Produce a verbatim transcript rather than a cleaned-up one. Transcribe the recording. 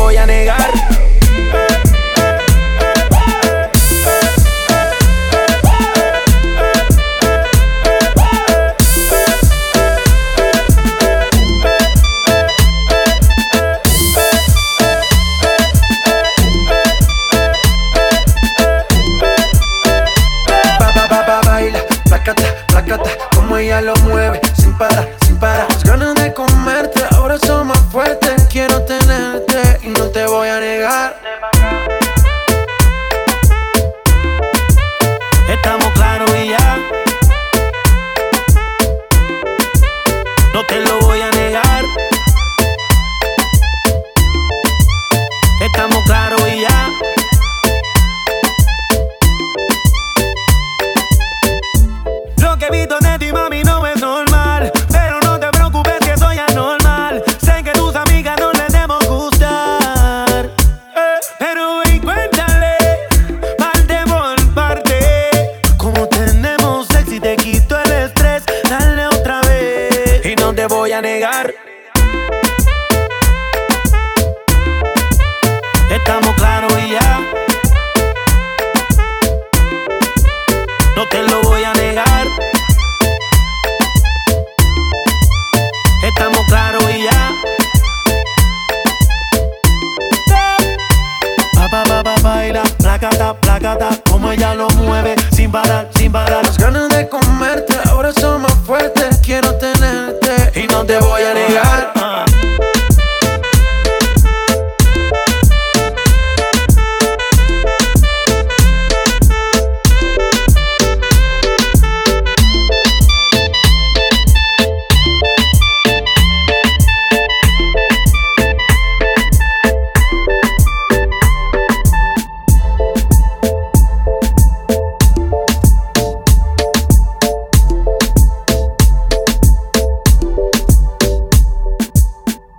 voy a negar. Como ella lo mueve, sin parar, sin parar. Las ganas de comerte ahora son más fuertes. Quiero tenerte y no te voy a negar. Estamos claros y ya. No te lo voy a negar. Estamos claros y ya. Lo que he visto de ti, mami, no es normal. Pero no te preocupes que soy anormal. Sé que tus amigas no les debemos gustar, eh, pero ven, cuéntale parte por parte. Como tenemos sexy y te quito el estrés. Dale otra vez y no te voy a negar. Estamos claros y ya. No te lo voy a negar. Estamos claros y ya. Pa, pa, pa, pa, baila, placata, placata. Como ella lo mueve, sin parar, sin parar. Las ganas de comerte ahora son más fuertes. Quiero tenerte y no te voy a negar.